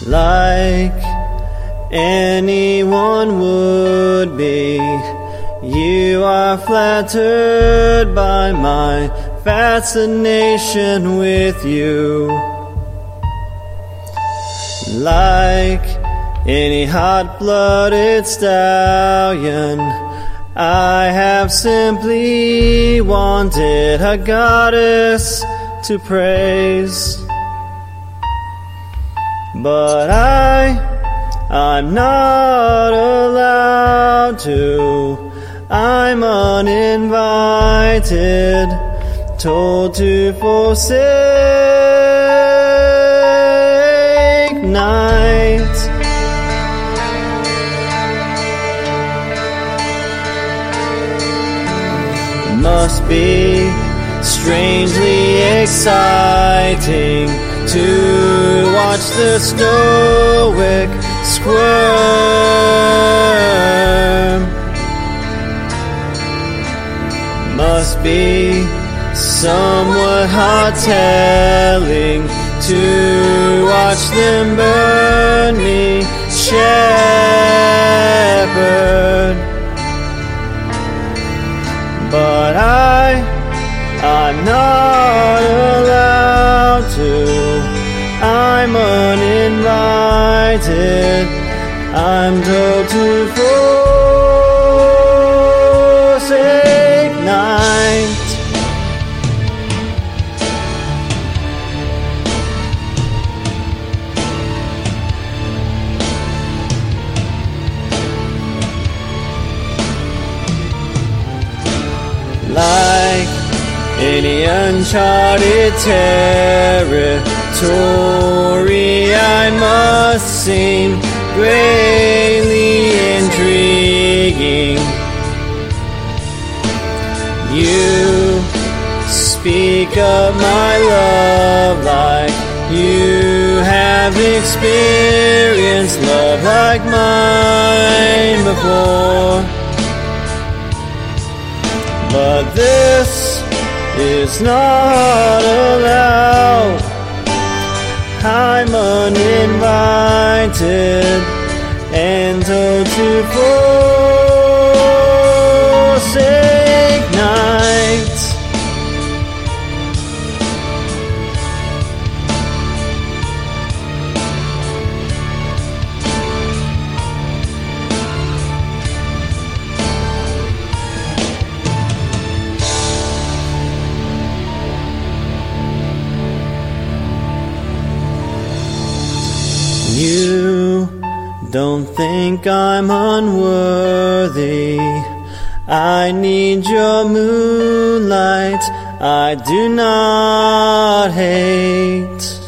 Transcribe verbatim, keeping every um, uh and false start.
like anyone would be. You are flattered by my fascination with you. Like any hot-blooded stallion, I have simply wanted a goddess to praise. But I, I'm not allowed to. I'm uninvited, told to forsake night. Must be strangely exciting to watch the stoic squirm. Must be somewhat heart-telling to watch them burn me, shepherd. But I, I'm not allowed to. I'm uninvited. I'm told to forsake night. Like any uncharted territory, I must seem greatly intriguing. You speak of my love like you have experienced love like mine before. But this is not allowed. I'm uninvited and told to forsake night. You don't think I'm unworthy. I need your moonlight. I do not hate.